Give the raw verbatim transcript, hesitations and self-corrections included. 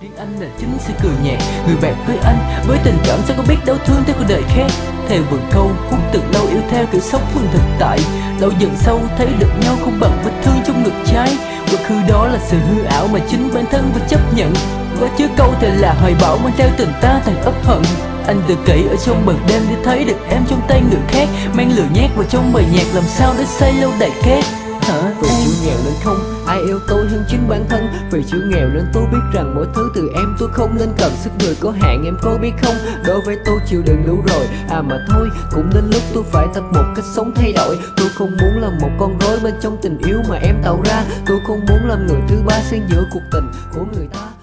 riêng anh là chính sẽ cười nhạt. Người bạn với anh với tình cảm sao có biết đau thương theo cuộc đời khác. Theo vần câu hút từ lâu yêu theo kiểu sống phương thực tại. Lâu dần sâu thấy được nhau không bằng vết thương trong ngực trái. Quá khứ đó là sự hư ảo mà chính bản thân phải chấp nhận. Có chứa câu thì là hoài bão mang theo tình ta thành ấp hận. Anh tự kỷ ở trong màn đêm để thấy được em trong tay người khác. Mang lửa nhát vào trong bài nhạc làm sao để xây lâu đài cát. Hả vì chữ nghèo nên không ai yêu tôi hơn chính bản thân. Vì chữ nghèo nên tôi biết rằng mỗi thứ từ em tôi không nên cần. Sức người có hạn em có biết không, đối với tôi chịu đựng đủ rồi. À mà thôi cũng đến lúc tôi phải tập một cách sống thay đổi. Tôi không muốn là một con rối bên trong tình yêu mà em tạo ra. Tôi không muốn làm người thứ ba xen giữa cuộc tình của người ta.